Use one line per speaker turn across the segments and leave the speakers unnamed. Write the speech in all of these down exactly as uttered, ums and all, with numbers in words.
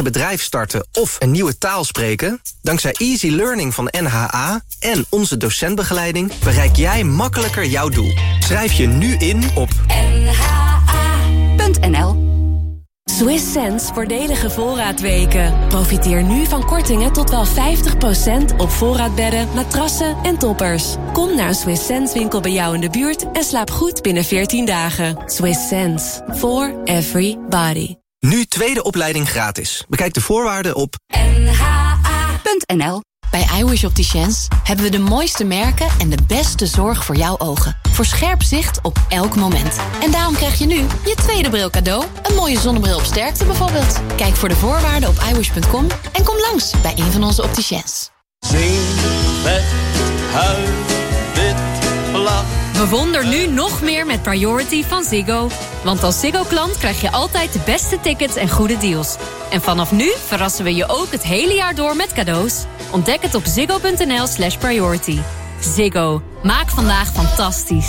eigen bedrijf starten of een nieuwe taal spreken? Dankzij Easy Learning van N H A en onze docentbegeleiding bereik jij makkelijker jouw doel. Schrijf je nu in op
n h a punt n l.
Swiss Sense voordelige voorraadweken. Profiteer nu van kortingen tot wel vijftig procent op voorraadbedden, matrassen en toppers. Kom naar een Swiss Sense winkel bij jou in de buurt en slaap goed binnen veertien dagen. Swiss Sense. For everybody.
Nu tweede opleiding gratis. Bekijk de voorwaarden op
n h a punt n l.
Bij iWish Opticians hebben we de mooiste merken en de beste zorg voor jouw ogen. Voor scherp zicht op elk moment. En daarom krijg je nu je tweede bril cadeau. Een mooie zonnebril op sterkte bijvoorbeeld. Kijk voor de voorwaarden op i wish punt com en kom langs bij een van onze opticians.
Zing met huil, wit, blad.
Bewonder nu nog meer met Priority van Ziggo. Want als Ziggo-klant krijg je altijd de beste tickets en goede deals. En vanaf nu verrassen we je ook het hele jaar door met cadeaus. Ontdek het op ziggo punt n l slash priority. Ziggo. Maak vandaag fantastisch.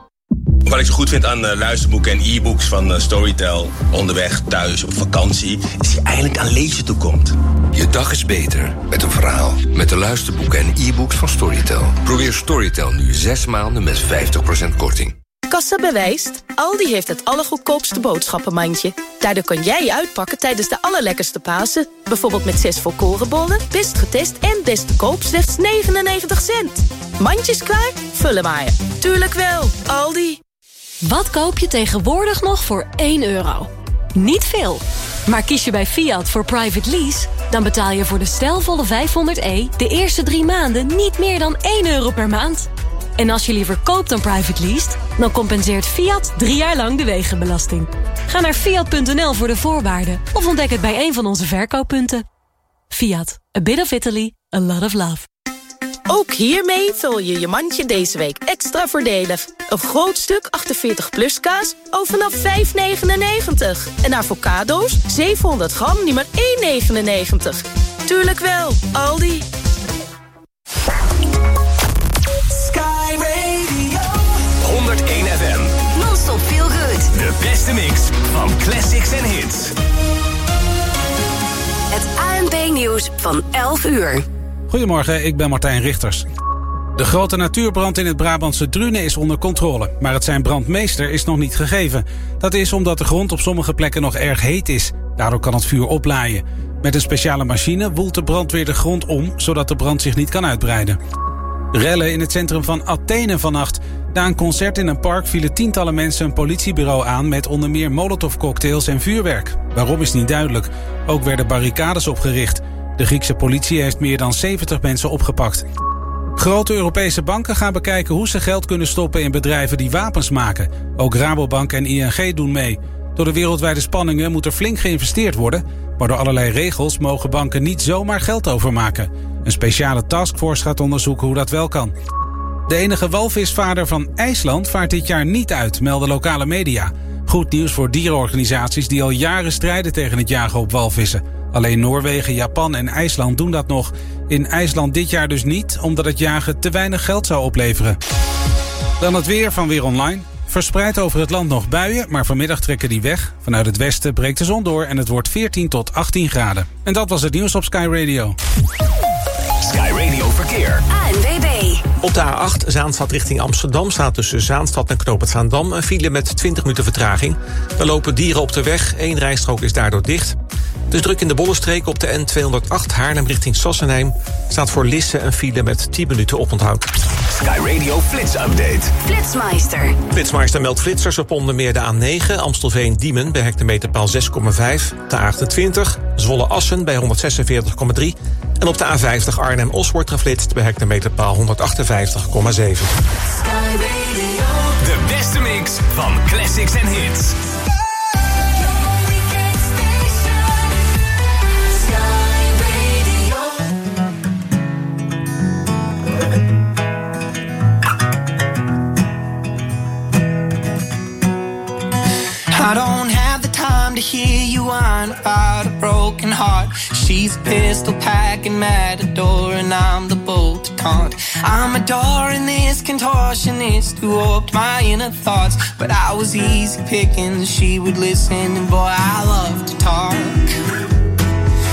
Wat ik zo goed vind aan uh, luisterboeken en e-books van uh, Storytel... onderweg, thuis, op vakantie... is die eigenlijk aan lezen toekomt.
Je dag is beter met een verhaal. Met de luisterboeken en e-books van Storytel. Probeer Storytel nu zes maanden met vijftig procent korting.
Kassa bewijst, Aldi heeft het allergoedkoopste boodschappenmandje. Daardoor kan jij je uitpakken tijdens de allerlekkerste Pasen. Bijvoorbeeld met zes volkorenbollen, best getest en best te koop slechts negenennegentig cent. Mandjes klaar? Vullen maar. Tuurlijk wel, Aldi.
Wat koop je tegenwoordig nog voor één euro? Niet veel. Maar kies je bij Fiat voor private lease... dan betaal je voor de stijlvolle vijfhonderd e de eerste drie maanden niet meer dan één euro per maand. En als je liever koopt dan private leased... dan compenseert Fiat drie jaar lang de wegenbelasting. Ga naar fiat punt n l voor de voorwaarden... of ontdek het bij een van onze verkooppunten. Fiat. A bit of Italy, a lot of love.
Ook hiermee vul je je mandje deze week extra voordelig. Een groot stuk achtenveertig plus kaas, al vanaf vijf negenennegentig. En avocado's, zevenhonderd gram, nu maar één negenennegentig. Tuurlijk wel, Aldi.
Sky Radio
honderdéén F M.
Non-stop feel good.
De beste mix van classics en hits.
Het A N P-nieuws van elf uur.
Goedemorgen, ik ben Martijn Richters. De grote natuurbrand in het Brabantse Drunen is onder controle. Maar het zijn brandmeester is nog niet gegeven. Dat is omdat de grond op sommige plekken nog erg heet is. Daardoor kan het vuur oplaaien. Met een speciale machine woelt de brandweer de grond om... zodat de brand zich niet kan uitbreiden. Rellen in het centrum van Athene vannacht. Na een concert in een park vielen tientallen mensen een politiebureau aan... met onder meer molotovcocktails en vuurwerk. Waarom is niet duidelijk. Ook werden barricades opgericht. De Griekse politie heeft meer dan zeventig mensen opgepakt. Grote Europese banken gaan bekijken hoe ze geld kunnen stoppen in bedrijven die wapens maken. Ook Rabobank en I N G doen mee. Door de wereldwijde spanningen moet er flink geïnvesteerd worden... maar door allerlei regels mogen banken niet zomaar geld overmaken. Een speciale taskforce gaat onderzoeken hoe dat wel kan. De enige walvisvaarder van IJsland vaart dit jaar niet uit, melden lokale media. Goed nieuws voor dierenorganisaties die al jaren strijden tegen het jagen op walvissen. Alleen Noorwegen, Japan en IJsland doen dat nog. In IJsland dit jaar dus niet, omdat het jagen te weinig geld zou opleveren. Dan het weer van Weer Online. Verspreid over het land nog buien, maar vanmiddag trekken die weg. Vanuit het westen breekt de zon door en het wordt veertien tot achttien graden. En dat was het nieuws op Sky Radio.
Sky Radio Verkeer.
A N W B.
Op de A acht Zaanstad richting Amsterdam staat tussen Zaanstad en Knoop het Zaandam een file met twintig minuten vertraging. Er lopen dieren op de weg, één rijstrook is daardoor dicht. Het is druk in de Bollenstreek op de N tweehonderdacht Haarlem richting Sassenheim. Staat voor Lisse een file met tien minuten oponthoud.
Sky Radio Flits Update.
Flitsmeister.
Flitsmeister meldt flitsers op onder meer de A negen Amstelveen-Diemen bij hectometerpaal zes komma vijf. De A achtentwintig Zwolle-Assen bij honderdzesenveertig komma drie. En op de A vijftig Arnhem-Os wordt geflitst bij hectometerpaal honderdachtenvijftig komma zeven.
De beste mix van classics en hits.
I don't have the time to hear you whine about a broken heart. She's pistol packing matador and I'm the bolt to taunt. I'm adoring this contortionist who oped my inner thoughts. But I was easy picking, she would listen and boy I love to talk.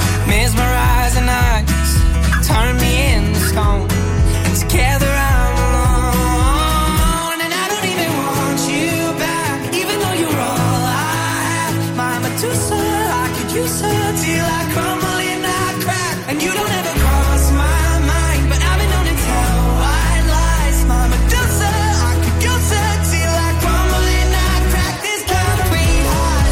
till I crumble and I crack. And you don't ever cross my mind, but I've been known to tell white lies. My Medusa, I could use her till I crumble and I crack. This concrete heart,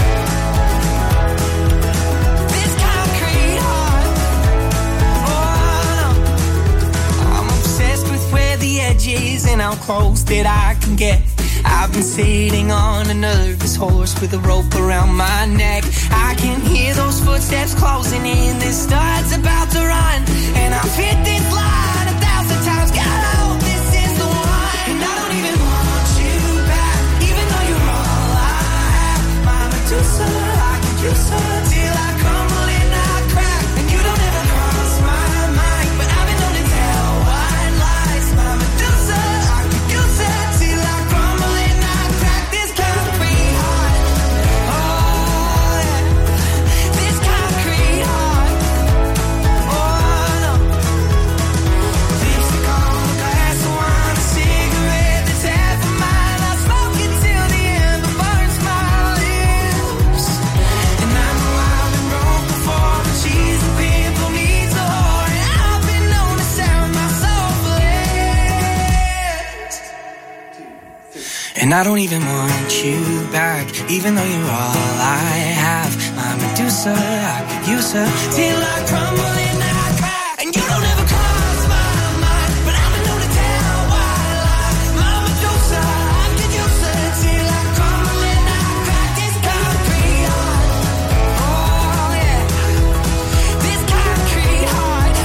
this concrete heart. Oh no, I'm obsessed with where the edge is and how close that I can get. I've been sitting on a nervous horse with a rope around my neck. I can hear those footsteps closing in. This start's about to run, and I've hit this line a thousand times. God, I hope this is the one. And I don't even want you back, even though you're all I have. My Medusa, I could use her till I crumble and I crack. And you don't ever cross my mind, but I've been known to tell white lies. My Medusa, I could use her till I crumble and I crack. This concrete heart, oh yeah, this concrete heart, oh no. Lipstick on a glass of wine, a cigarette that's half of mine. I smoke it till the end, but burns my lips. And I know I've been broke before, but she's a pimple needs a whore, and I've been known to sound my soul for less. And I don't even want you back, even though you're all I have. My Medusa, I could use her till I crumble and I crack. And you don't ever cross my mind, but I've been known to tell white lies. My Medusa, I could use her till I crumble and I crack. This concrete heart, oh yeah, this concrete heart,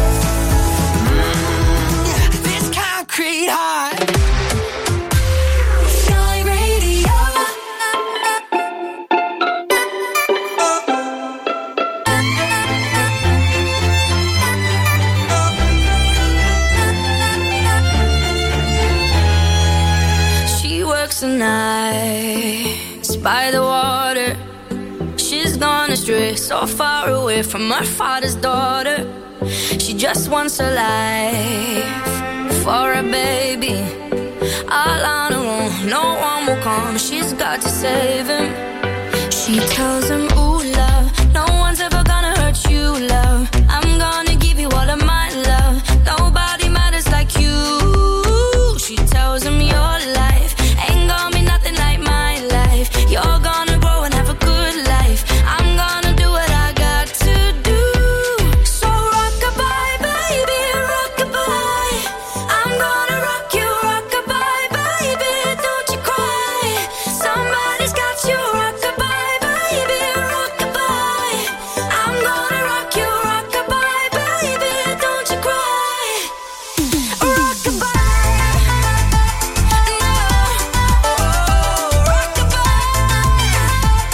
mm, yeah, this concrete heart. Sky Radio. She works the nights by the water. She's gone astray, so far away from her father's daughter. She just wants a life for a baby. All on her own, no one will come. She's got to save him. She tells him, ooh, love, no one's ever gonna hurt you, love. I'm gonna give you all of my love. Nobody matters like you. She tells him your life ain't gonna be nothing like my life. You're gonna grow and have a good life. I'm gonna do what I got to do. So rock-a-bye, baby, rock-a-bye. I'm gonna rock you, rock-a-bye, baby, don't you cry. Somebody's got you, rock-a-bye, baby, rock-a-bye. I'm gonna rock you, rock-a-bye, baby, don't you cry. Rock-a-bye, no, oh, rock-a-bye,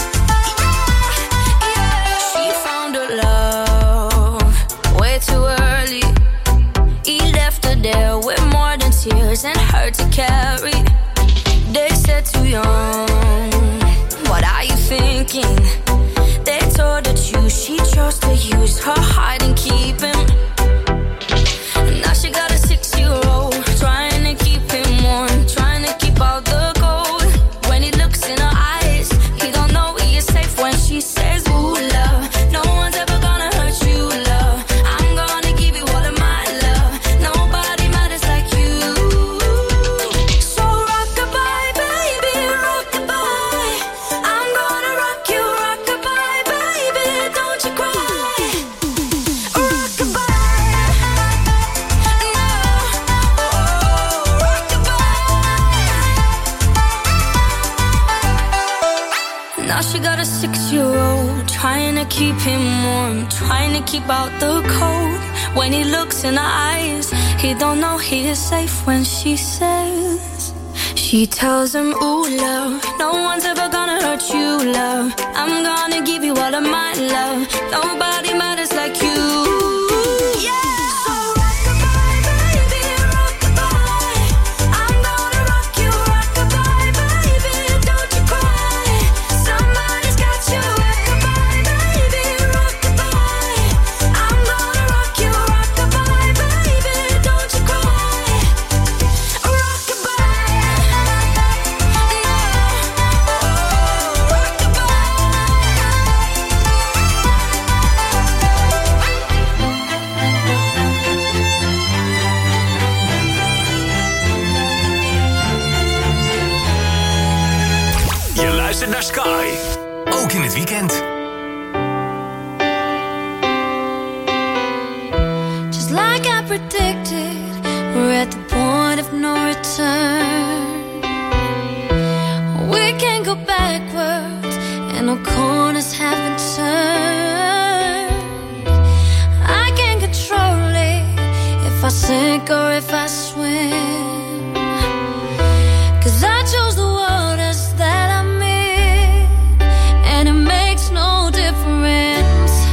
yeah, yeah. She found her love way too early. He left her there with more than tears and hurt to carry. They said too young, what are you thinking? They told her choose, she chose to use her heart and keep him. And now she got a six-year-old, trying to keep him warm, trying to keep out the cold. When he looks in her eyes, he don't know he is safe when she says, ooh, love, no one's ever gonna hurt you, love. I'm gonna give you all of my love. Nobody matters like you. So rock-a-bye, baby, rock-a-bye. I'm gonna rock you, rock-a-bye, baby, don't you cry. Rock-a-bye, no, oh, rock-a-bye. Now she got a six-year-old, trying to keep him warm, trying to keep out the cold. When he looks in her eyes, he don't know he is safe when she says. She tells him, ooh, love, no one's ever gonna hurt you, love. I'm gonna give you all of my love. Nobody matters like you. Yeah. So rock-a-bye, baby, rock-a-bye. I'm gonna rock you, rock-a-bye, baby, don't you cry. Somebody's got you, rock-a-bye, baby, rock-a-bye. I'm gonna rock you, rock-a-bye, baby, don't you cry. Rock-a-bye, no, oh, rock-a-bye.
of no return. We can't go backwards, and no corners have been turned. I can't control it, if I sink or if I swim. 'Cause I chose the waters that I'm in, and it makes no difference.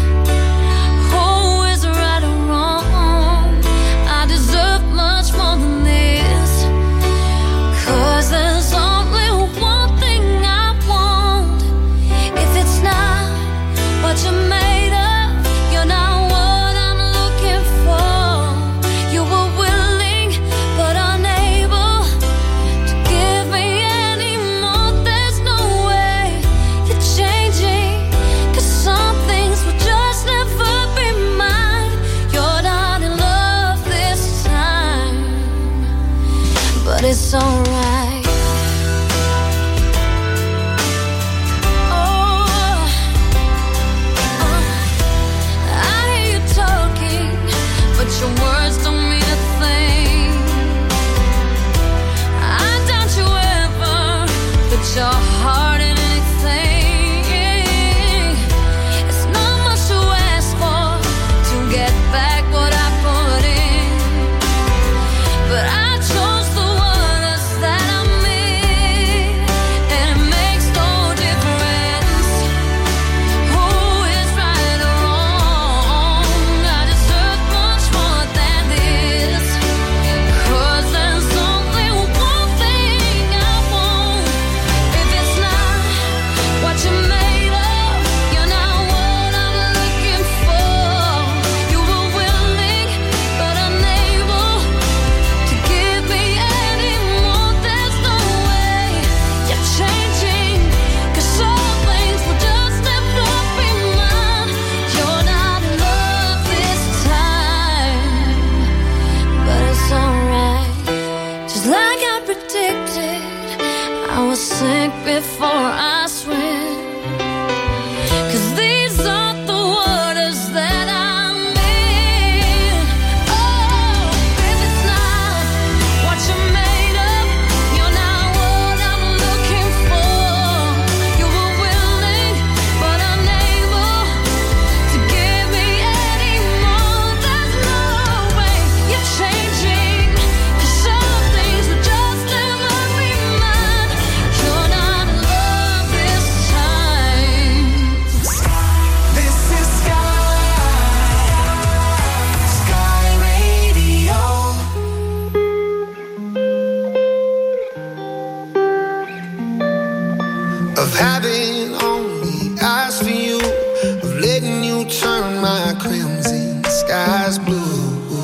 It's alright. Oh, oh, I hear you talking, but your words don't mean a thing. I doubt you ever put your heart in anything. It's not much to ask for to get back what I put in, but I chose the sink before I swim. 'Cause these are the waters that I'm in. Oh, if it's not what you're made of, you're not what I'm looking for. You were willing, but unable to give me any more. There's no way you're changing, 'cause some things will just never be mine. You're not in love this time.
This is Sky, Sky Radio. Of having only eyes for you, of letting you turn my crimson skies blue.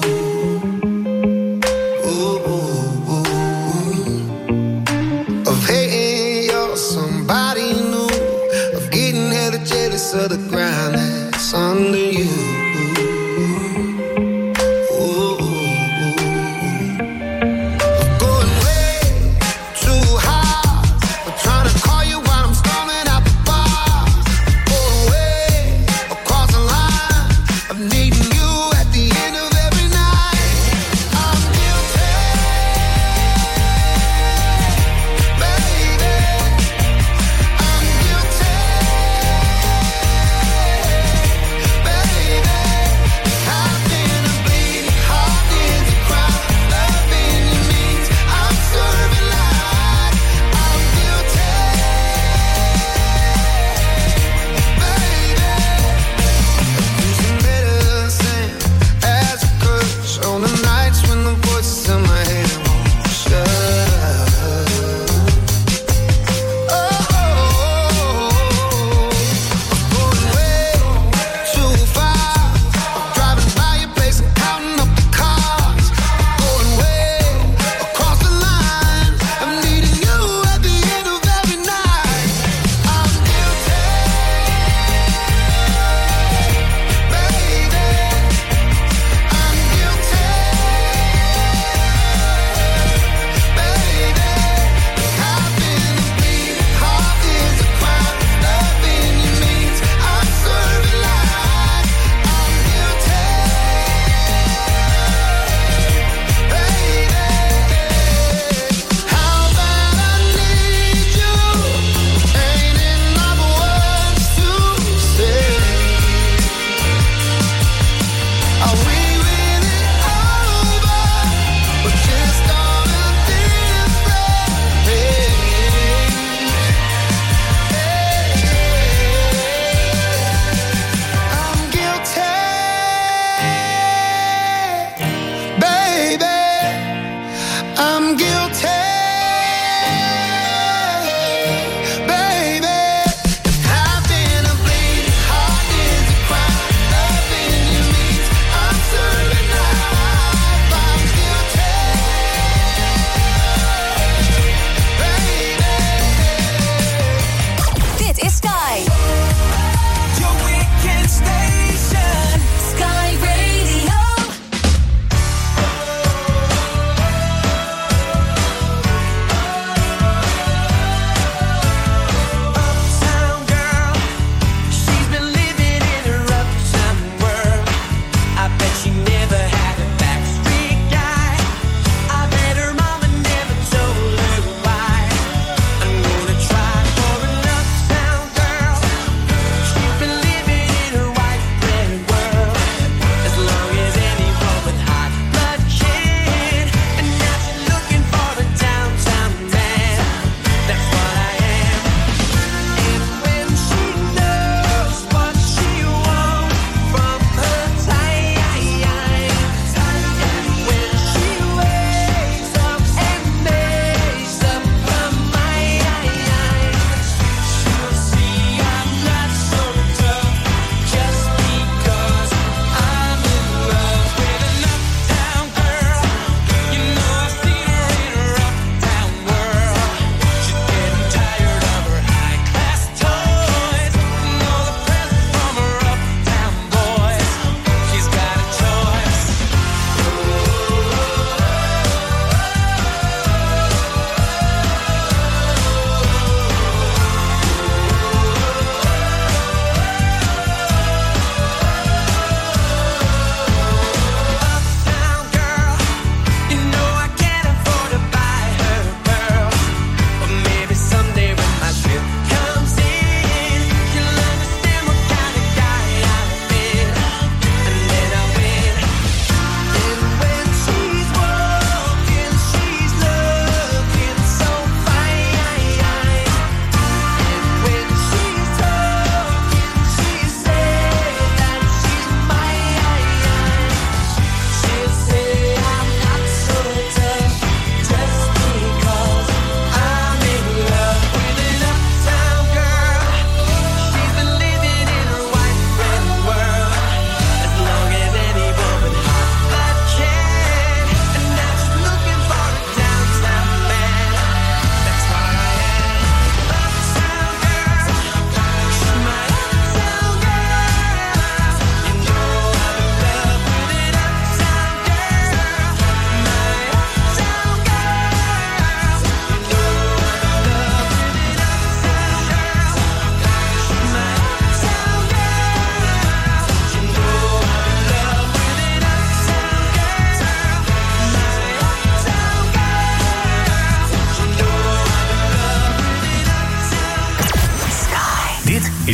Ooh, ooh, ooh. Of hating you're somebody new, of getting hella jealous of the ground that's under you. Ooh, ooh, ooh. Of going way too high, but trying to call you while I'm storming out the bar. Going way across the line, I've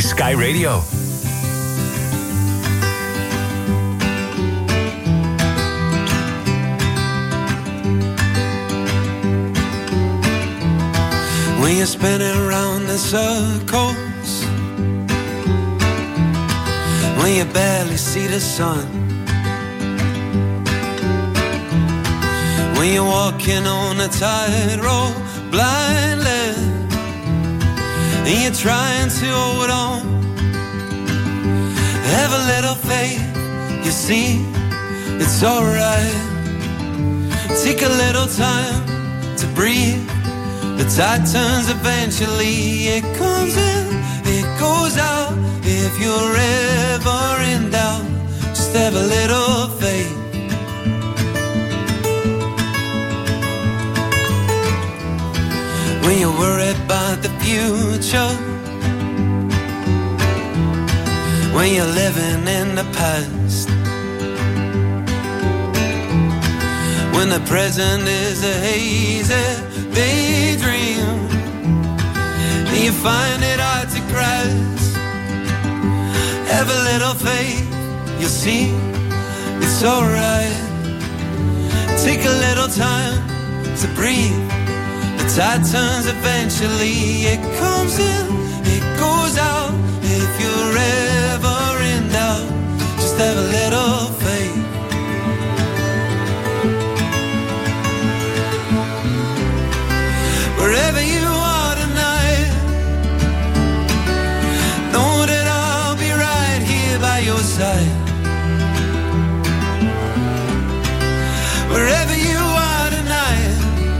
Sky Radio.
When you're spinning around in circles, when you barely see the sun, when you're walking on a tightrope blindly, and you're trying to hold on, have a little faith, you see, it's alright. Take a little time to breathe. The tide turns eventually, it comes in, it goes out. If you're ever in doubt, just have a little faith. When you're worried about the future, when you're living in the past, when the present is a hazy daydream, and you find it hard to grasp, have a little faith, you'll see, it's alright. Take a little time to breathe. The tide turns eventually, it comes in, it goes out. If you're ever in doubt, just have a little faith. Wherever you are tonight, know that I'll be right here by your side. Wherever you are tonight,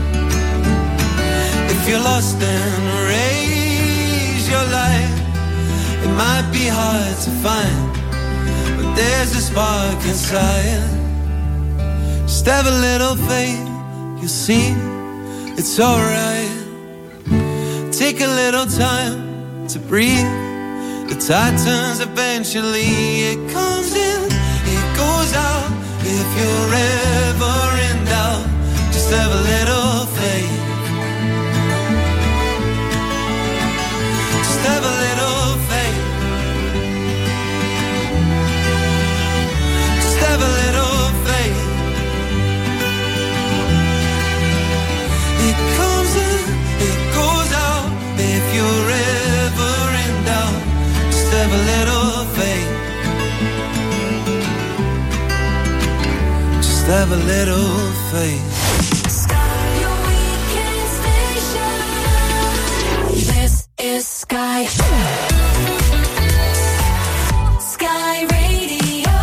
if you're lost then raise your light. It might be hard to find, but there's a spark inside. Just have a little faith, you'll see, it's alright. Take a little time to breathe. The tide turns eventually, it comes in, it goes out. If you're ever in doubt, just have a little faith. Just have a little faith. Just have a little faith. It comes in, it goes out. If you're ever in doubt, just have a little faith. Just have a little faith.
Sky, your weekend station. This is Sky. Sky Radio.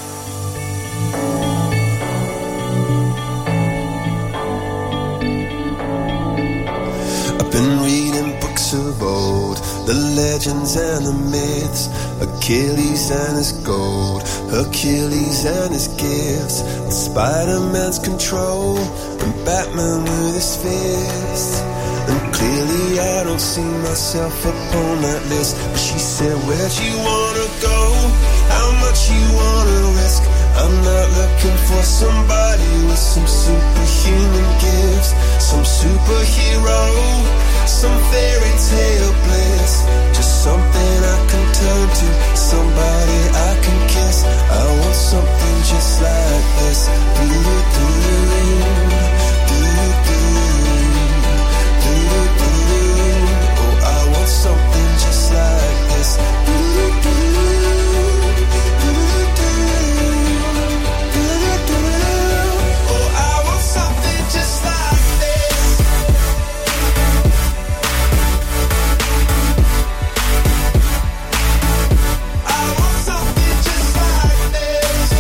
I've been reading books of old, the legends and the myths, Achilles and his gold, Hercules and his gifts, and Spider-Man's control, and Batman with his fist. And clearly I don't see myself upon that list. But she said, where'd you wanna go? How much you wanna risk? I'm not looking for somebody with some superhuman gifts, some superhero, some fairy tale bliss. Just something I can turn to, somebody I can kiss. I want something just like this. Do-do-do-do, do-do-do, do-do-do. Oh, I want something just like this. Do-do-do, do-do-do, do-do-do. Oh, I want something just like this. I want something just like this.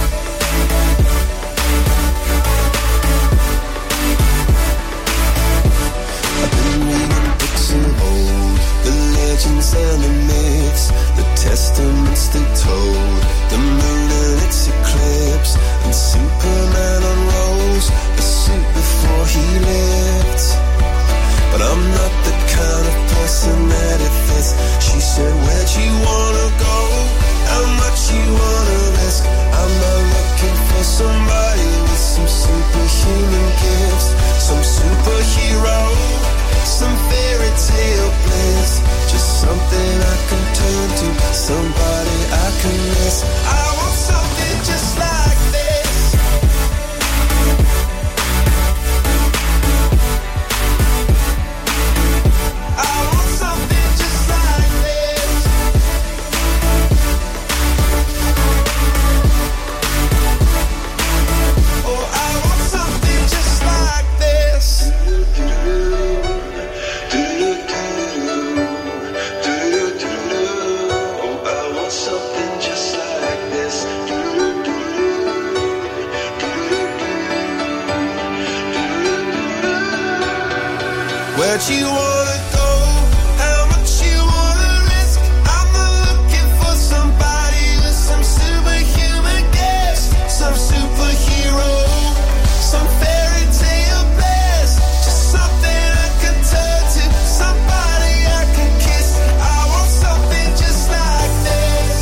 I've been reading books of old, the legends and the myths, the testaments they told, the moon and its eclipse, and Superman unrolls the suit before he lived. But I'm not the kind of person that it fits. She said, where'd you wanna go? How much you wanna risk? I'm not looking for somebody with some superhuman gifts, some superhero, some fairy tale bliss. Just something I can turn to somebody I can miss. I want something just like this. I want something just like this. Oh, I want something just like this. Where'd you wanna go? How much you wanna risk? I'm not looking for somebody with some superhuman gifts, some superhero, some fairy tale bliss. Just something I can turn to, somebody I can kiss. I want something just like this.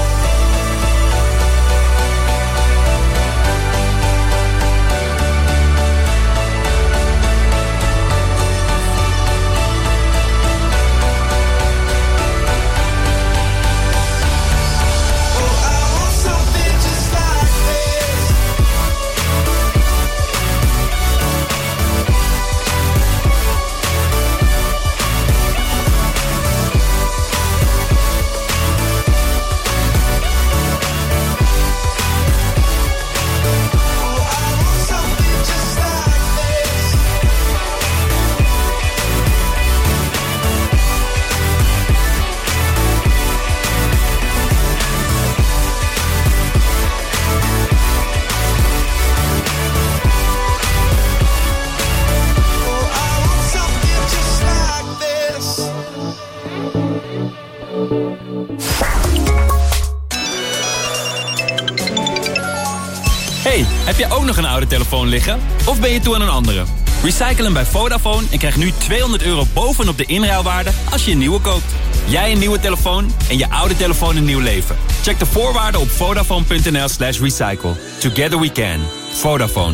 Hey, heb jij ook nog een oude telefoon liggen? Of ben je toe aan een andere? Recycle hem bij Vodafone en krijg nu tweehonderd euro bovenop de inruilwaarde als je een nieuwe koopt. Jij een nieuwe telefoon en je oude telefoon een nieuw leven. Check de voorwaarden op vodafone.nl slash recycle. Together we can. Vodafone.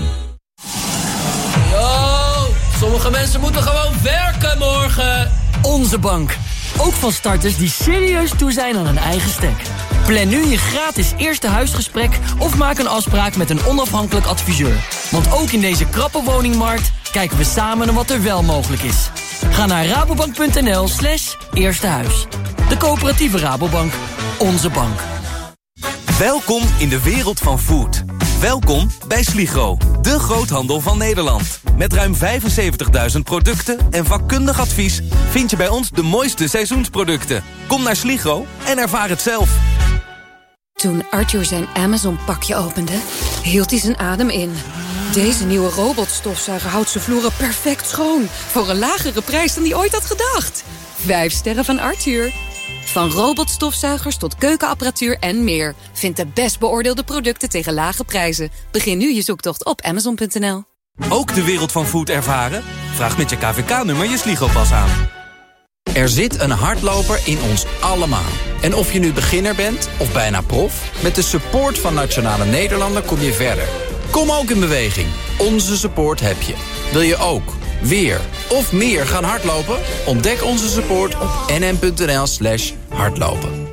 Yo, sommige mensen moeten gewoon werken morgen. Onze bank. Ook van starters die serieus toe zijn aan een eigen stek. Plan nu je gratis eerste huisgesprek of maak een afspraak met een onafhankelijk adviseur. Want ook in deze krappe woningmarkt kijken we samen naar wat er wel mogelijk is. Ga naar rabobank.nl slash eerste huis. De coöperatieve Rabobank. Onze bank.
Welkom in de wereld van food. Welkom bij Sligro, de groothandel van Nederland. Met ruim vijfenzeventigduizend producten en vakkundig advies vind je bij ons de mooiste seizoensproducten. Kom naar Sligro en ervaar het zelf.
Toen Arthur zijn Amazon-pakje opende, hield hij zijn adem in. Deze nieuwe robotstofzuiger houdt zijn vloeren perfect schoon. Voor een lagere prijs dan hij ooit had gedacht. Vijf sterren van Arthur. Van robotstofzuigers tot keukenapparatuur en meer. Vind de best beoordeelde producten tegen lage prijzen. Begin nu je zoektocht op amazon punt n l.
Ook de wereld van food ervaren? Vraag met je K V K-nummer je Sligro-pas aan.
Er zit een hardloper in ons allemaal. En of je nu beginner bent of bijna prof, met de support van Nationale Nederlanden kom je verder. Kom ook in beweging. Onze support heb je. Wil je ook weer of meer gaan hardlopen? Ontdek onze support op nn.nl slash hardlopen.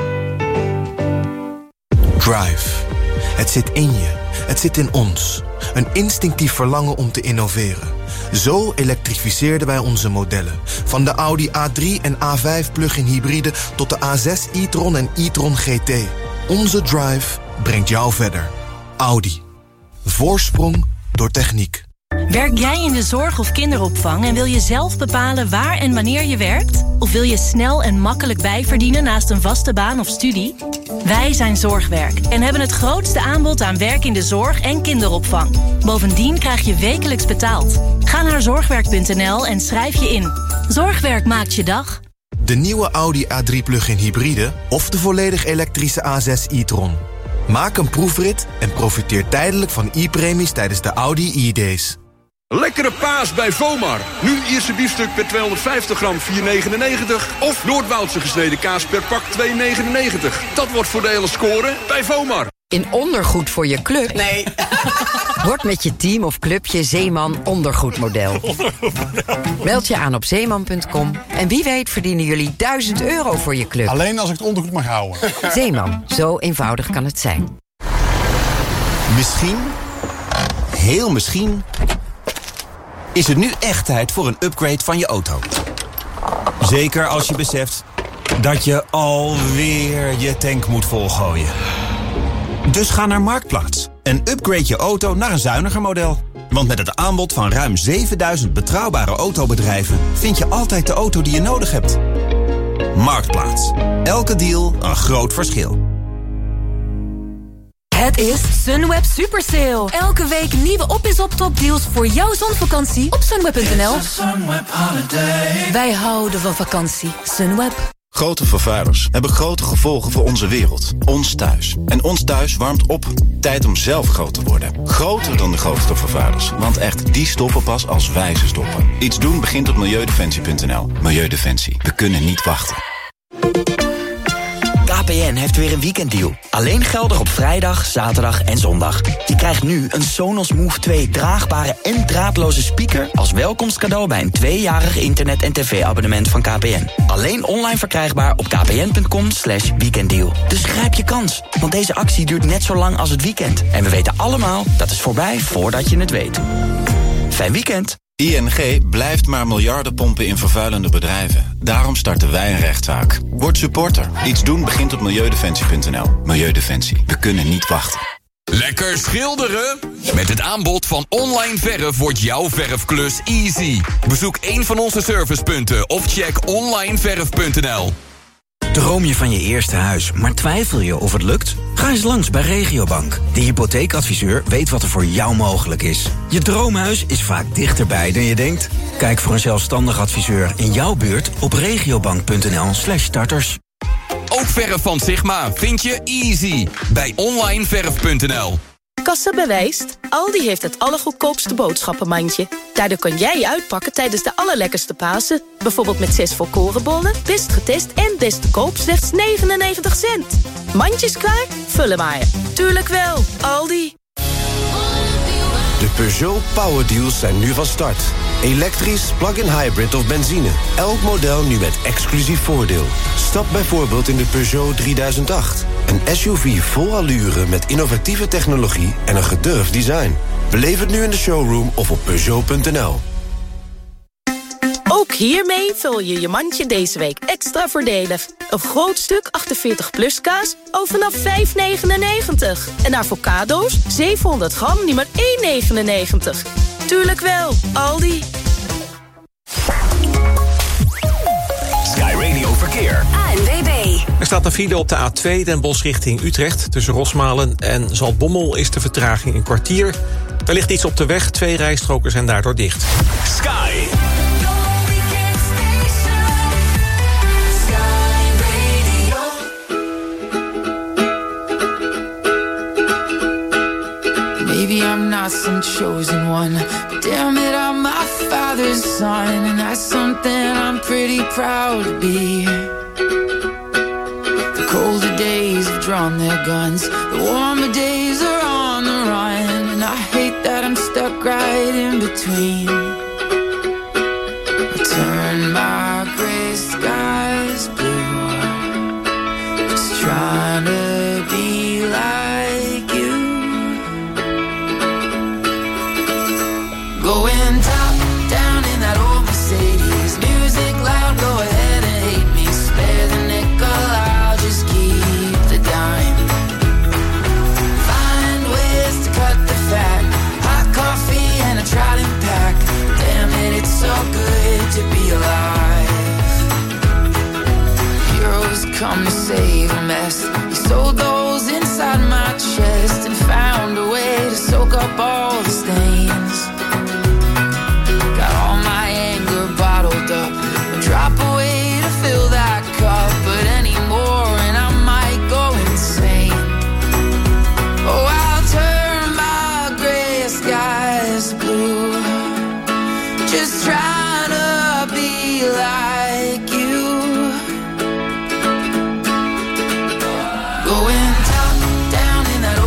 Drive. Het zit in je. Het zit in ons. Een instinctief verlangen om te innoveren. Zo elektrificeerden wij onze modellen. Van de Audi A drie en A vijf plug-in hybride tot de A zes e-tron en e-tron G T. Onze drive brengt jou verder. Audi. Voorsprong door techniek.
Werk jij in de zorg of kinderopvang en wil je zelf bepalen waar en wanneer je werkt? Of wil je snel en makkelijk bijverdienen naast een vaste baan of studie? Wij zijn Zorgwerk en hebben het grootste aanbod aan werk in de zorg en kinderopvang. Bovendien krijg je wekelijks betaald. Ga naar zorgwerk punt n l en schrijf je in. Zorgwerk maakt je dag.
De nieuwe Audi A drie plug-in hybride of de volledig elektrische A zes e-tron. Maak een proefrit en profiteer tijdelijk van e-premies tijdens de Audi e-days.
Lekkere paas bij Vomar. Nu Ierse biefstuk per tweehonderdvijftig gram vier negenennegentig. Of Noordwoudse gesneden kaas per pak twee negenennegentig. Dat wordt voordelig scoren bij Vomar.
In ondergoed voor je club?
Nee.
Word met je team of clubje Zeeman ondergoedmodel. Meld je aan op zeeman punt com en wie weet verdienen jullie duizend euro voor je club.
Alleen als ik het ondergoed mag houden.
Zeeman, zo eenvoudig kan het zijn.
Misschien, heel misschien, is het nu echt tijd voor een upgrade van je auto. Zeker als je beseft dat je alweer je tank moet volgooien. Dus ga naar Marktplaats en upgrade je auto naar een zuiniger model. Want met het aanbod van ruim zevenduizend betrouwbare autobedrijven vind je altijd de auto die je nodig hebt. Marktplaats. Elke deal een groot verschil.
Het is Sunweb Super Sale. Elke week nieuwe op is op topdeals voor jouw zonvakantie op sunweb punt n l. Wij houden van vakantie. Sunweb.
Grote vervuilers hebben grote gevolgen voor onze wereld. Ons thuis. En ons thuis warmt op. Tijd om zelf groot te worden. Groter dan de grootste vervuilers. Want echt, die stoppen pas als wij ze stoppen. Iets doen begint op milieudefensie punt n l. Milieudefensie. We kunnen niet wachten.
K P N heeft weer een weekenddeal. Alleen geldig op vrijdag, zaterdag en zondag. Je krijgt nu een Sonos Move twee draagbare en draadloze speaker als welkomstcadeau bij een tweejarig internet- en tv-abonnement van K P N. Alleen online verkrijgbaar op kpn.com slash weekenddeal. Dus grijp je kans, want deze actie duurt net zo lang als het weekend. En we weten allemaal, dat is voorbij voordat je het weet. Fijn weekend.
I N G blijft maar miljarden pompen in vervuilende bedrijven. Daarom starten wij een rechtszaak. Word supporter. Iets doen begint op milieudefensie punt n l. Milieudefensie. We kunnen niet wachten.
Lekker schilderen? Met het aanbod van Online Verf wordt jouw verfklus easy. Bezoek een van onze servicepunten of check online verf punt n l.
Droom je van je eerste huis, maar twijfel je of het lukt? Ga eens langs bij Regiobank. De hypotheekadviseur weet wat er voor jou mogelijk is. Je droomhuis is vaak dichterbij dan je denkt. Kijk voor een zelfstandig adviseur in jouw buurt op regiobank punt n l slash starters.
Ook verf van Sigma vind je easy bij online verf punt n l.
Kassa bewijst, Aldi heeft het allergoedkoopste boodschappenmandje. Daardoor kan jij uitpakken tijdens de allerlekkerste Pasen. Bijvoorbeeld met zes volkorenbollen, best getest en best te koop slechts negenennegentig cent. Mandjes klaar? Vullen maar. Tuurlijk wel, Aldi.
De Peugeot Power Deals zijn nu van start. Elektrisch, plug-in hybrid of benzine. Elk model nu met exclusief voordeel. Stap bijvoorbeeld in de Peugeot drieduizend acht. Een S U V vol allure met innovatieve technologie en een gedurfd design. Beleef het nu in de showroom of op peugeot punt n l.
Ook hiermee vul je je mandje deze week extra voordelig. Een groot stuk achtenveertig plus kaas al vanaf vijf negenennegentig. En avocado's zevenhonderd gram nu maar één negenennegentig. Tuurlijk wel, Aldi.
Sky Radio Verkeer.
A N W B.
Er staat een file op de A twee Den Bosch richting Utrecht. Tussen Rosmalen en Zaltbommel is de vertraging een kwartier. Er ligt iets op de weg, twee rijstroken zijn daardoor dicht.
Sky.
Maybe I'm not some chosen one, but damn it, I'm my father's son, and that's something I'm pretty proud to be. The colder days have drawn their guns, the warmer days are on the run, and I hate that I'm stuck right in between. I turn my gray skies blue, just trying to be like you. Going top down in that old Mercedes, music loud, go ahead and hate me. Spare the nickel, I'll just keep the dime. Find ways to cut the fat, hot coffee and a trotting pack. Damn it, it's so good to be alive. Heroes come to save a mess. He sold those inside my chest and found a way to soak up all the stains. Up, a drop away to fill that cup, but anymore and I might go insane. Oh, I'll turn my gray skies blue, just trying to be like you. Going top down in that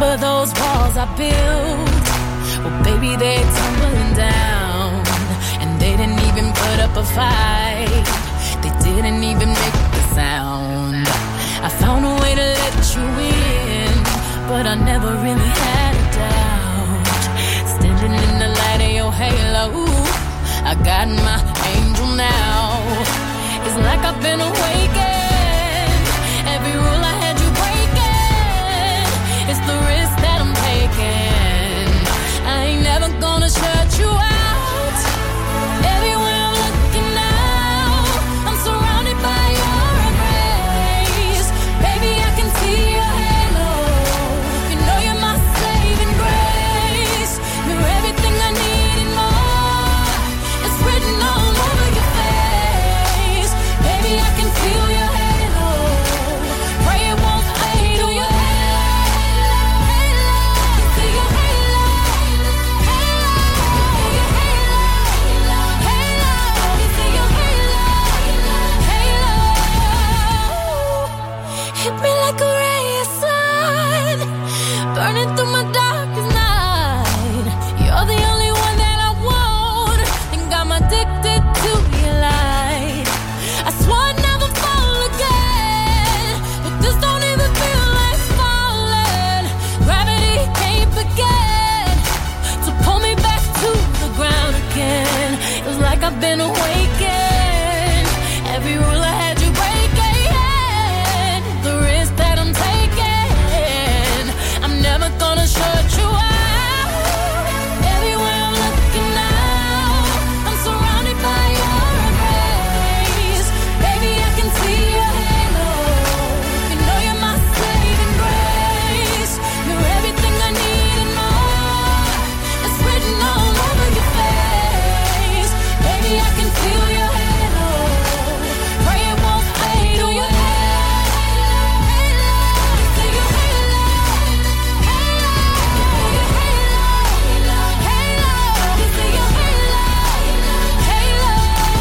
Remember those walls I built? Well, baby, they're tumbling down. And they didn't even put up a fight. They didn't even make the sound. I found a way to let you in, but I never really had a doubt. Standing in the light of your halo, I got my angel now. It's like I've been awakened. Every rule I had you breaking. It's the risk that I'm taking. I ain't never gonna shut you out. Everywhere I'm looking now, I'm surrounded by your embrace. Baby, I can see your halo. You know you're my saving grace. You're everything I need and more. It's written all over your face. Baby, I can feel your halo. Pray it won't fade. Do your halo, halo, see your halo, halo, your halo, halo, see your halo, halo. Hit me like a ray of sun, burning through my darkest night. You're the only one that I want. Think I'm addicted to your light. I swore I'd never fall again, but this don't even feel like falling. Gravity can't begin to pull me back to the ground again. It was like I've been awakened. Every rule I had you breaking. The risk that I'm taking, I'm never gonna shut you out. Everywhere I'm looking now, I'm surrounded by your embrace. Baby, I can see your halo. You know you're my saving grace. You're everything I need and more. It's written all over your face. Baby, I can feel your halo. Pray it won't fade. Do your halo, halo, see your halo, halo, your halo, halo, see your halo, halo.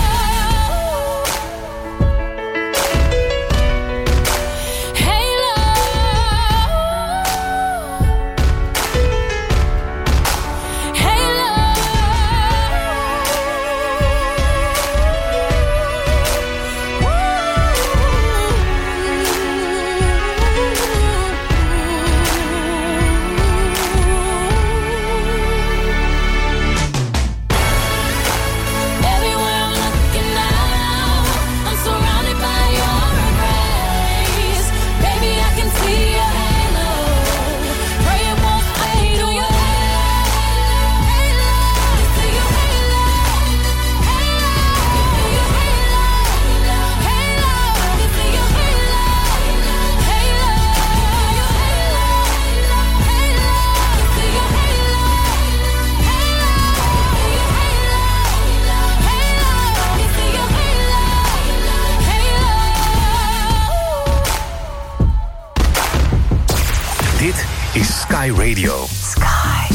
Everywhere I'm looking now, I'm surrounded by your embrace. Baby, I can see your halo. Pray it won't fade. Do your halo, halo, see your halo, halo, your halo, halo, see your halo, halo, your halo, halo, see your halo,
Dit is Sky Radio.
Sky.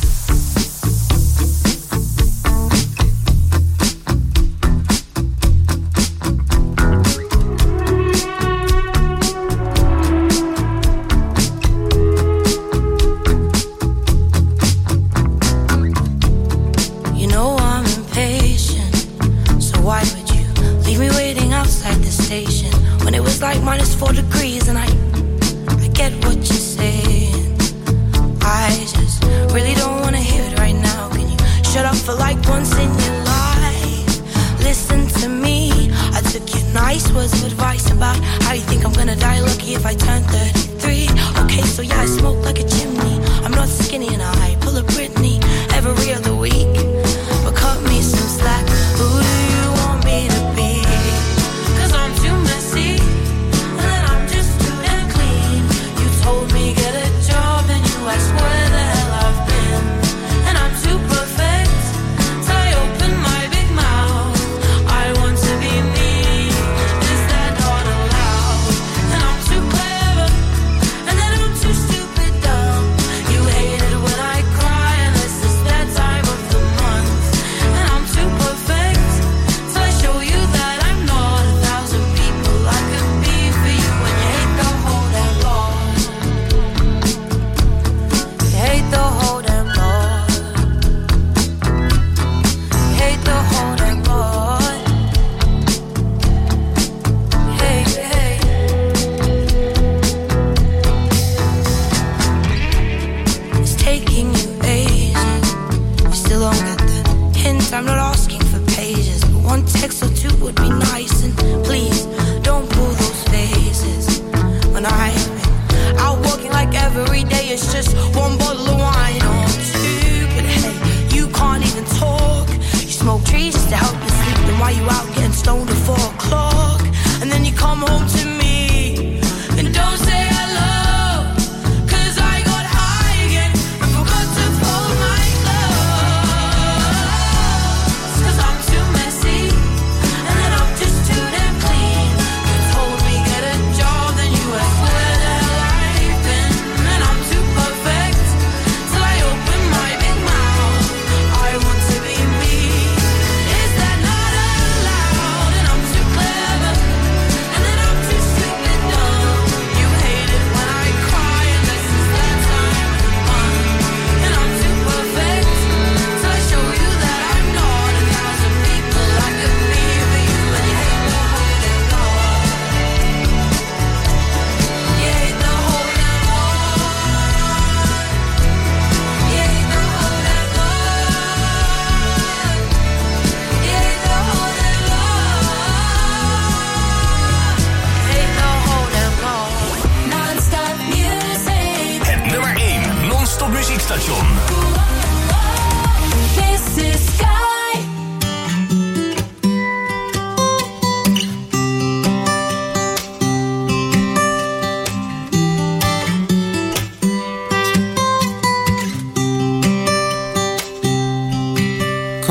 You know I'm impatient, so why would you leave me waiting outside the station when it was like minus four degrees and I, I get what you're saying. I just really don't wanna hear it right now. Can you shut up for like once in your life? Listen to me. I took your nice words of advice about how you think I'm gonna die lucky if I turn thirty-three. Okay, so yeah, I smoke like a chimney. I'm not skinny and I pull a Britney every other week. But cut me some slack. Who do you want me to be? 'Cause I'm too messy, and then I'm just too damn clean. You told me get a job, and you asked where the hell I've been. And I'm too perfect, so I open my big mouth. I want to be me, is that not allowed? And I'm too clever, and then I'm too stupid dumb. You hate it when I cry, and this is that time of the month. And I'm too perfect.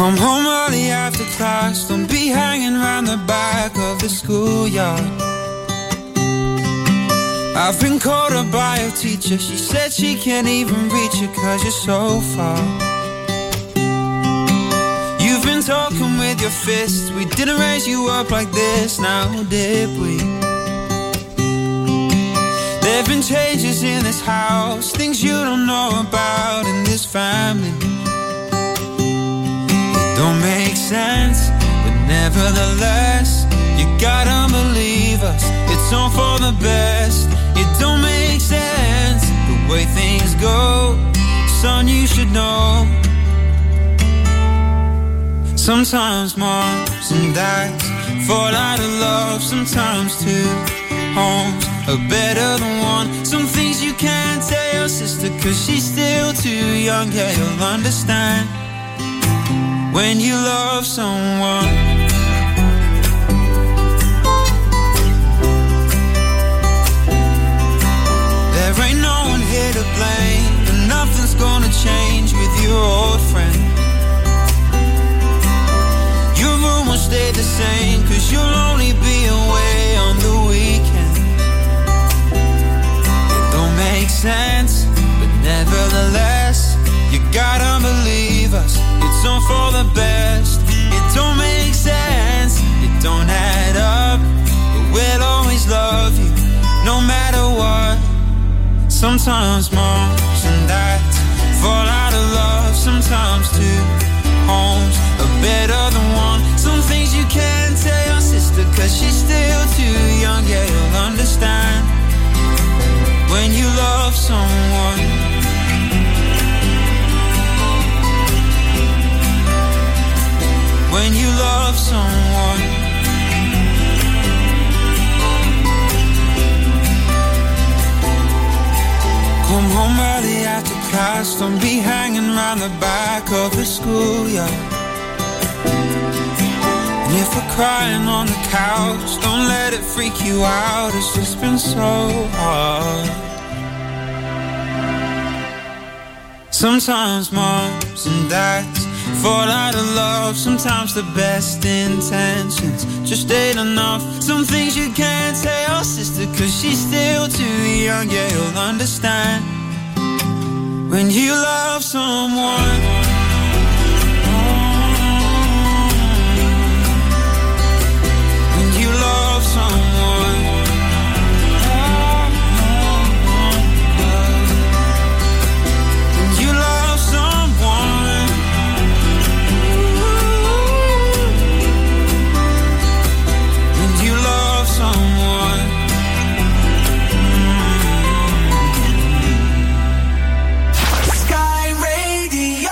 Come home early after class, don't be hanging around the back of the schoolyard. I've been called up by a teacher, she said she can't even reach you cause you're so far. You've been talking with your fists, we didn't raise you up like this, now did we? There've been changes in this house, things you don't know about in this family. Don't make sense, but nevertheless, you gotta believe us, it's all for the best. It don't make sense, the way things go, son, you should know. Sometimes moms and dads fall out of love, sometimes two homes are better than one. Some things you can't tell your sister cause she's still too young, yeah, you'll understand when you love someone. There ain't no one here to blame, and nothing's gonna change with your old friend. Your room will stay the same cause you'll only be away on the weekend. It don't make sense, but nevertheless, you gotta believe us, it's all for the best. It don't make sense, it don't add up, but we'll always love you, no matter what. Sometimes moms and dads fall out of love, sometimes two homes are better than one. Some things you can't tell your sister cause she's still too young, yeah, you'll understand when you love someone. When you love someone. Come home early after class, don't be hanging around the back of the schoolyard. And if we're crying on the couch, don't let it freak you out, it's just been so hard. Sometimes moms and dads fall out of love, sometimes the best intentions just ain't enough. Some things you can't tell your sister cause she's still too young, yeah, you'll understand when you love someone. When you love someone. When you love someone. When you love someone. Sky Radio.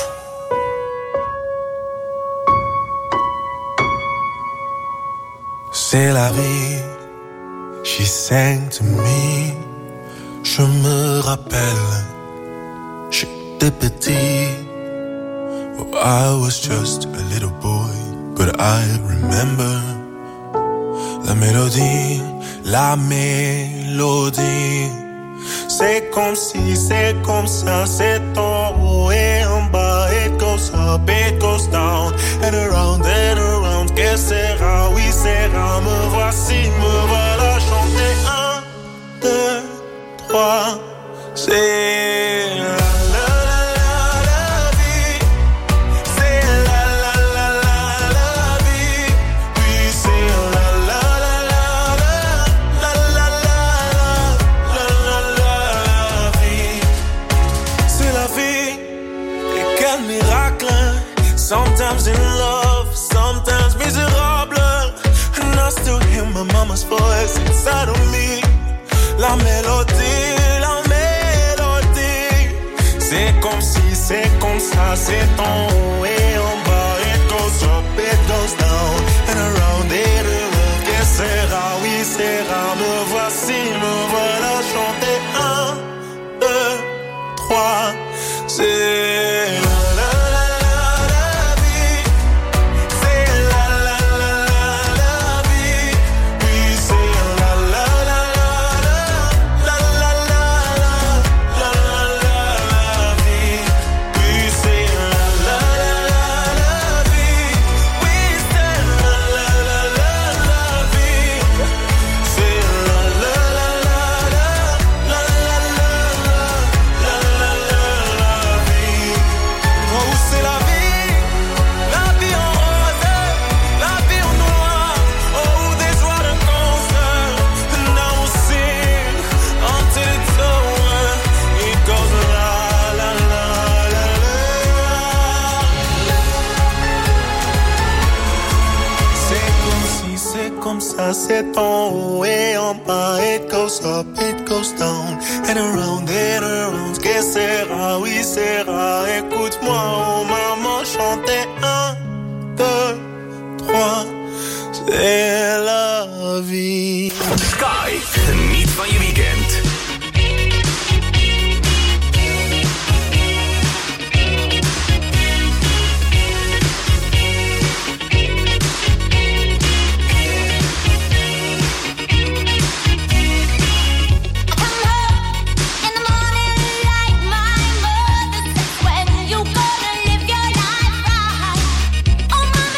C'est la vie, she sang to me. Je me rappelle, j'étais petit. Oh, I was just a little boy, but I remember la mélodie, la mélodie. C'est comme si, c'est comme ça, c'est en haut et en bas. It goes up, it goes down, and around and around. Que sera, oui sera, me voici, me voilà chanter. Un, deux, trois, c'est la la la la la vie. C'est la la la la la vie. Oui, c'est la la la la la la la la la la vie. C'est la vie, et quel miracle. Sometimes in love, sometimes miserable. And I still hear my mama's voice inside of me. La mélodie, la mélodie. C'est comme si, c'est comme ça, c'est en haut et en bas. It goes up, it goes down, and around it around. Que sera, oui sera, me voici, me voilà chanter. Un, deux, trois, c'est la la la la la vie. C'est la la la la la vie. Oui, c'est la la la la la la la la la la vie. Oui, c'est la la la la la
c'est en haut et en bas. It goes up, it goes down, and around and around. Que sera, oui sera. Écoute-moi, oh maman, chanter un, deux, trois. C'est la vie.
Sky, geniet van je weekend.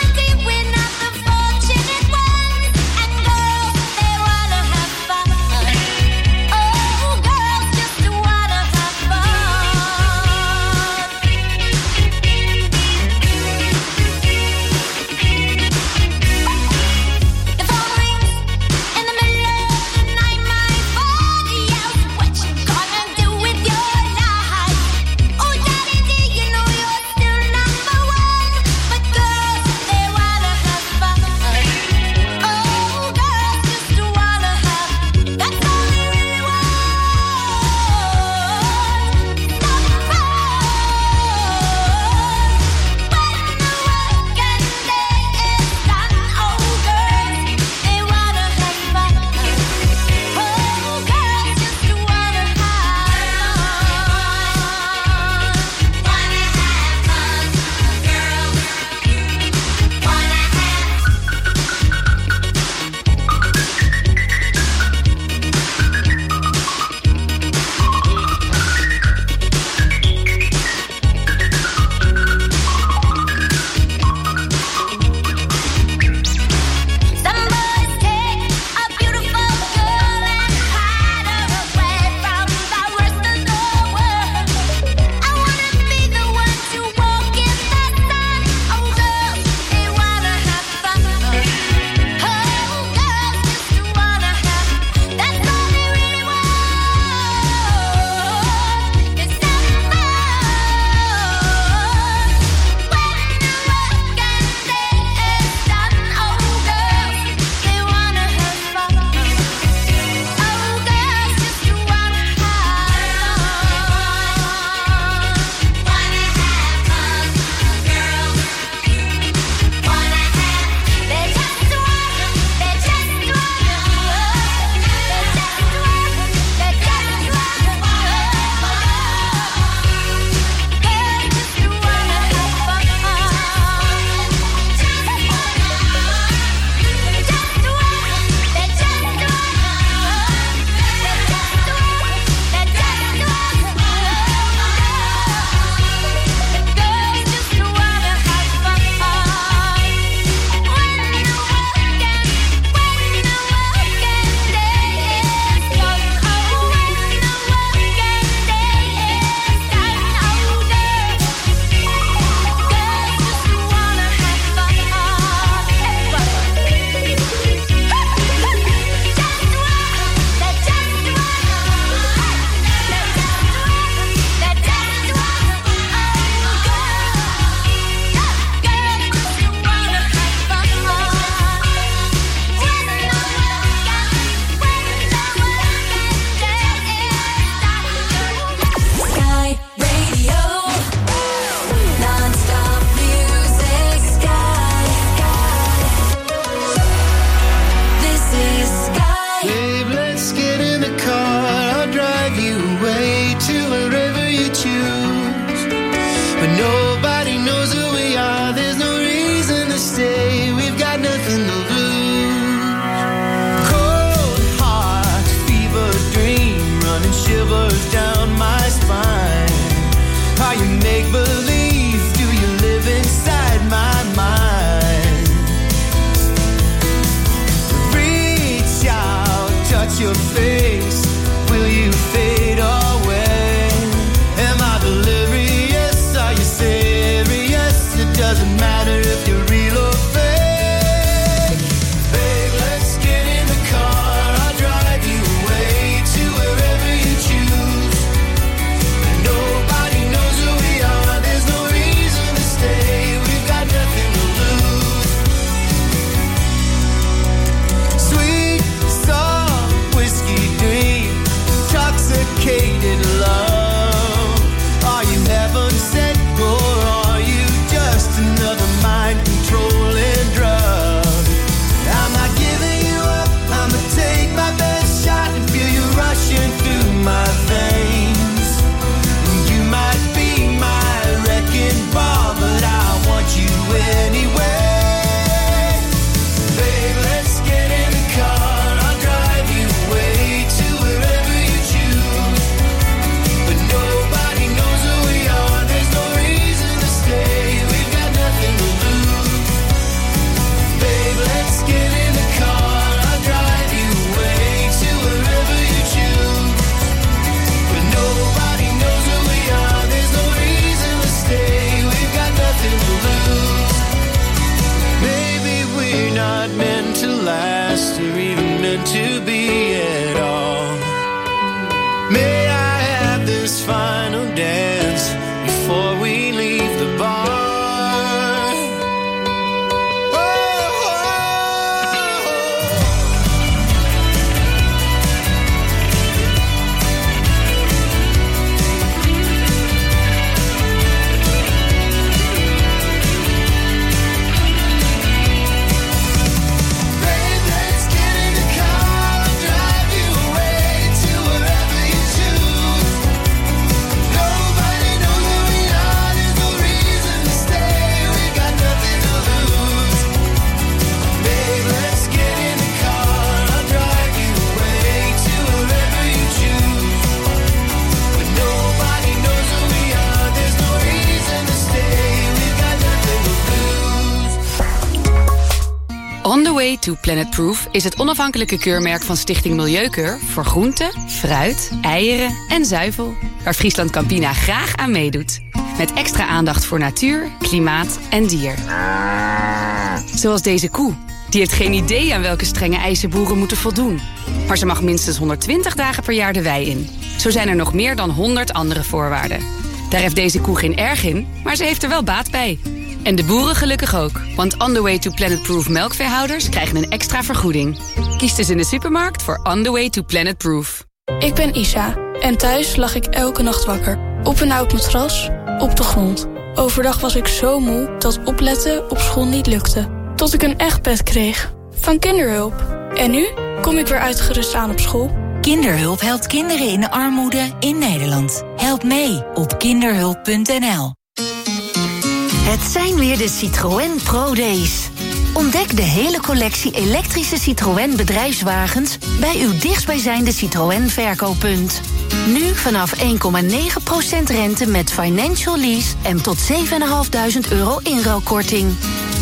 Have fun. On the Way to Planet Proof is het onafhankelijke keurmerk van Stichting Milieukeur voor groenten, fruit, eieren en zuivel, waar Friesland Campina graag aan meedoet. Met extra aandacht voor natuur, klimaat en dier. Zoals deze koe. Die heeft geen idee aan welke strenge eisen boeren moeten voldoen. Maar ze mag minstens honderdtwintig dagen per jaar de wei in. Zo zijn er nog meer dan honderd andere voorwaarden. Daar heeft deze koe geen erg in, maar ze heeft er wel baat bij. En de boeren gelukkig ook. Want On the Way to Planet Proof melkveehouders krijgen een extra vergoeding. Kies dus in de supermarkt voor On the Way to Planet Proof.
Ik ben Isa en thuis lag ik elke nacht wakker. Op een oud matras, op de grond. Overdag was ik zo moe dat opletten op school niet lukte. Tot ik een echt bed kreeg. Van Kinderhulp. En nu kom ik weer uitgerust aan op school.
Kinderhulp helpt kinderen in armoede in Nederland. Help mee op kinderhulp punt n l.
Het zijn weer de Citroën Pro Days. Ontdek de hele collectie elektrische Citroën bedrijfswagens bij uw dichtstbijzijnde Citroën verkooppunt. Nu vanaf één komma negen procent rente met financial lease en tot zeven vijftijdenstig euro inruilkorting.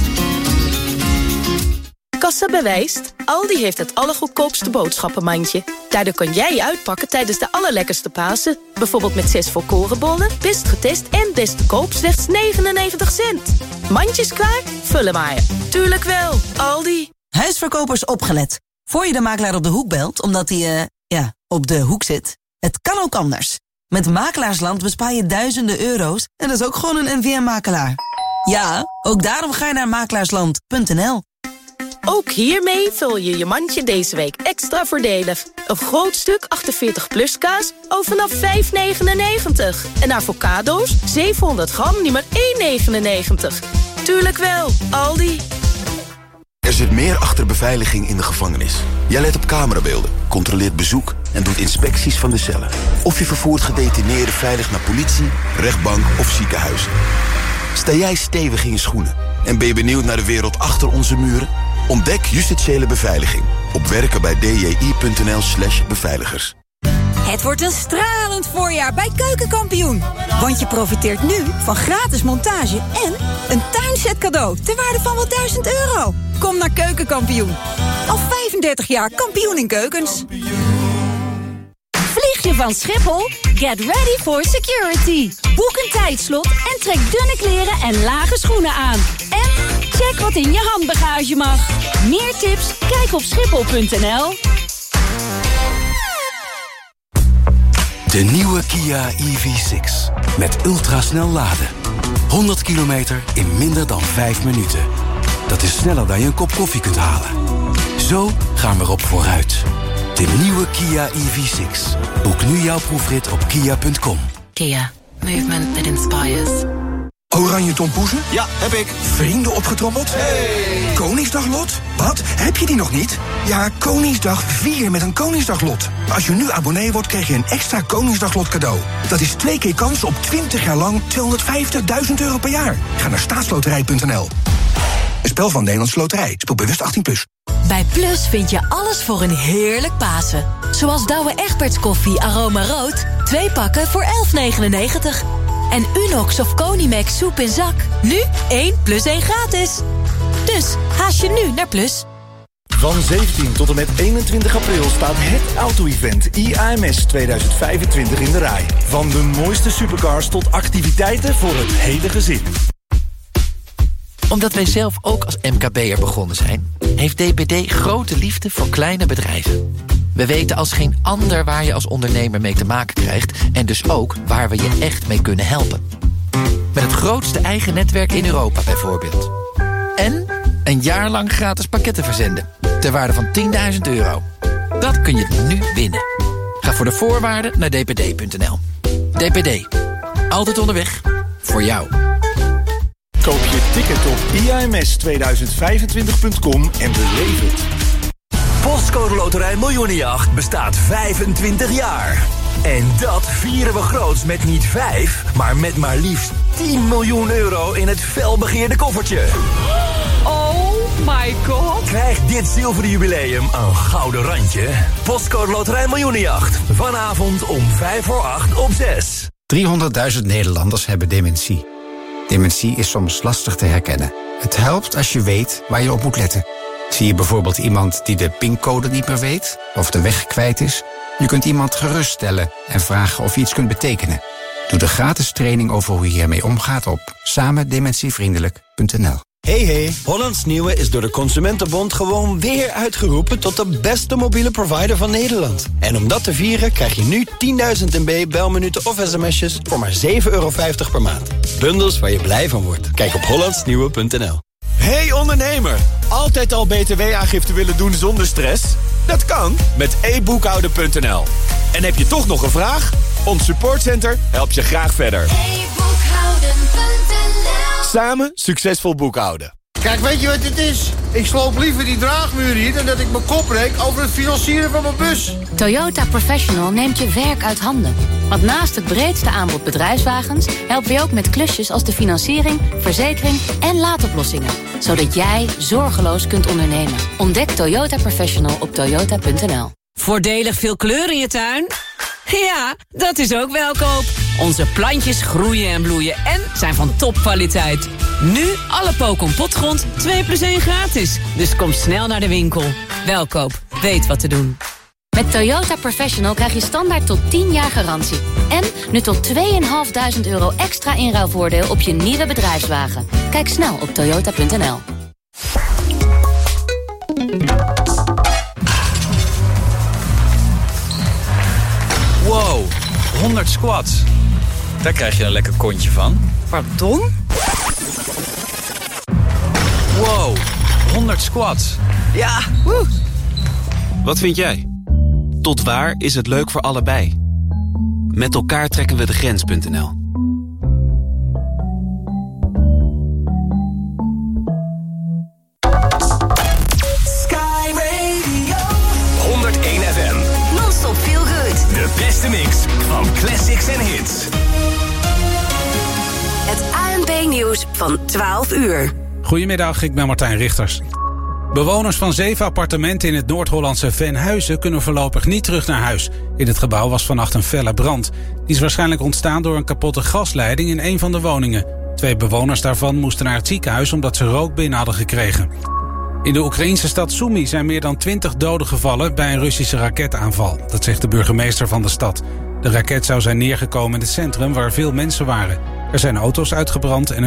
Kassa bewijst, Aldi heeft het allergoedkoopste boodschappenmandje. Daardoor kan jij uitpakken tijdens de allerlekkerste Pasen. Bijvoorbeeld met zes volkorenbollen, best getest en best te koop slechts negenennegentig cent. Mandjes klaar? Vullen maar. Tuurlijk wel, Aldi.
Huisverkopers opgelet. Voor je de makelaar op de hoek belt, omdat hij, uh, ja, op de hoek zit. Het kan ook anders. Met Makelaarsland bespaar je duizenden euro's en dat is ook gewoon een N V M-makelaar. Ja, ook daarom ga je naar makelaarsland punt n l.
Ook hiermee vul je je mandje deze week extra voordelig. Een groot stuk achtenveertig plus kaas al vanaf vijf negenennegentig. En avocado's zevenhonderd gram, nu maar één negenennegentig. Tuurlijk wel, Aldi.
Er zit meer achter beveiliging in de gevangenis. Jij let op camerabeelden, controleert bezoek en doet inspecties van de cellen. Of je vervoert gedetineerden veilig naar politie, rechtbank of ziekenhuis. Sta jij stevig in je schoenen en ben je benieuwd naar de wereld achter onze muren? Ontdek justitiële beveiliging op werken bij d j i punt n l slash beveiligers.
Het wordt een stralend voorjaar bij Keukenkampioen. Want je profiteert nu van gratis montage en een tuinset cadeau ter waarde van wel duizend euro. Kom naar Keukenkampioen. Al vijfendertig jaar kampioen in keukens.
Vlieg je van Schiphol? Get ready for security. Boek een tijdslot en trek dunne kleren en lage schoenen aan. En check wat in je handbagage mag. Meer tips? Kijk op schiphol punt n l.
De nieuwe Kia E V zes. Met ultrasnel laden. honderd kilometer in minder dan vijf minuten. Dat is sneller dan je een kop koffie kunt halen. Zo gaan we erop vooruit. De nieuwe Kia E V zes. Boek nu jouw proefrit op kia punt com.
Kia. Movement that inspires.
Oranje tompoezen?
Ja, heb ik.
Vrienden opgetrommeld?
Hey.
Koningsdaglot? Wat? Heb je die nog niet? Ja, Koningsdag vier met een Koningsdaglot. Als je nu abonnee wordt, krijg je een extra Koningsdaglot cadeau. Dat is twee keer kans op twintig jaar lang tweehonderdvijftigduizend euro per jaar. Ga naar staatsloterij punt n l. Een spel van Nederlandse Loterij. Speel bewust achttien plus.
Bij Plus vind je alles voor een heerlijk Pasen. Zoals Douwe Egberts koffie Aroma Rood. Twee pakken voor elf negenennegentig. En Unox of Conimax soep in zak. Nu één plus één gratis. Dus haast je nu naar Plus.
Van zeventien tot en met eenentwintig april staat het auto-event I A M S tweeduizend vijfentwintig in de rij. Van de mooiste supercars tot activiteiten voor het hele gezin.
Omdat wij zelf ook als M K B'er begonnen zijn, heeft D P D grote liefde voor kleine bedrijven. We weten als geen ander waar je als ondernemer mee te maken krijgt en dus ook waar we je echt mee kunnen helpen. Met het grootste eigen netwerk in Europa bijvoorbeeld. En een jaar lang gratis pakketten verzenden ter waarde van tienduizend euro. Dat kun je nu winnen. Ga voor de voorwaarden naar d p d punt n l. D P D. Altijd onderweg. Voor jou.
Koop je ticket op I A M S tweeduizend vijfentwintig punt com en beleef het.
Postcode Loterij Miljoenenjacht bestaat vijfentwintig jaar. En dat vieren we groots met niet vijf, maar met maar liefst tien miljoen euro in het felbegeerde koffertje.
Oh my god.
Krijg dit zilveren jubileum een gouden randje. Postcode Loterij Miljoenenjacht. Vanavond om vijf voor acht op zes.
driehonderdduizend Nederlanders hebben dementie. Dementie is soms lastig te herkennen. Het helpt als je weet waar je op moet letten. Zie je bijvoorbeeld iemand die de pincode niet meer weet of de weg kwijt is? Je kunt iemand geruststellen en vragen of je iets kunt betekenen. Doe de gratis training over hoe je hiermee omgaat op samendementievriendelijk punt n l.
Hey hey, Hollands Nieuwe is door de Consumentenbond gewoon weer uitgeroepen tot de beste mobiele provider van Nederland. En om dat te vieren krijg je nu tienduizend M B, belminuten of sms'jes voor maar zeven euro vijftig per maand. Bundels waar je blij van wordt. Kijk op hollands nieuwe punt n l.
Hey ondernemer, altijd al B T W-aangifte willen doen zonder stress? Dat kan met e boekhouden punt n l. En heb je toch nog een vraag? Ons supportcenter helpt je graag verder.
e boekhouden punt n l.
Samen succesvol boekhouden.
Kijk, weet je wat het is? Ik sloop liever die draagmuur hier dan dat ik mijn kop breek over het financieren van mijn bus.
Toyota Professional neemt je werk uit handen. Want naast het breedste aanbod bedrijfswagens helpen we je ook met klusjes als de financiering, verzekering en laadoplossingen. Zodat jij zorgeloos kunt ondernemen. Ontdek Toyota Professional op toyota punt n l.
Voordelig veel kleur in je tuin? Ja, dat is ook Welkoop. Onze plantjes groeien en bloeien en zijn van topkwaliteit. Nu alle Pocon potgrond twee plus één gratis. Dus kom snel naar de winkel. Welkoop, weet wat te doen.
Met Toyota Professional krijg je standaard tot tien jaar garantie. En nu tot tweeduizend vijfhonderd euro extra inruilvoordeel op je nieuwe bedrijfswagen. Kijk snel op toyota punt n l.
Wow, honderd squats. Daar krijg je een lekker kontje van.
Pardon?
Wow, honderd squats.
Ja, woe.
Wat vind jij? Tot waar is het leuk voor allebei? Met elkaar trekken we de grens punt n l.
Sky Radio honderdéén F M.
Non-stop feel good.
De beste mix van classics en hits.
Het A N P nieuws van twaalf uur.
Goedemiddag, ik ben Martijn Richters. Bewoners van zeven appartementen in het Noord-Hollandse Venhuizen kunnen voorlopig niet terug naar huis. In het gebouw was vannacht een felle brand. Die is waarschijnlijk ontstaan door een kapotte gasleiding in een van de woningen. Twee bewoners daarvan moesten naar het ziekenhuis omdat ze rook binnen hadden gekregen. In de Oekraïnse stad Sumy zijn meer dan twintig doden gevallen bij een Russische raketaanval. Dat zegt de burgemeester van de stad. De raket zou zijn neergekomen in het centrum waar veel mensen waren. Er zijn auto's uitgebrand en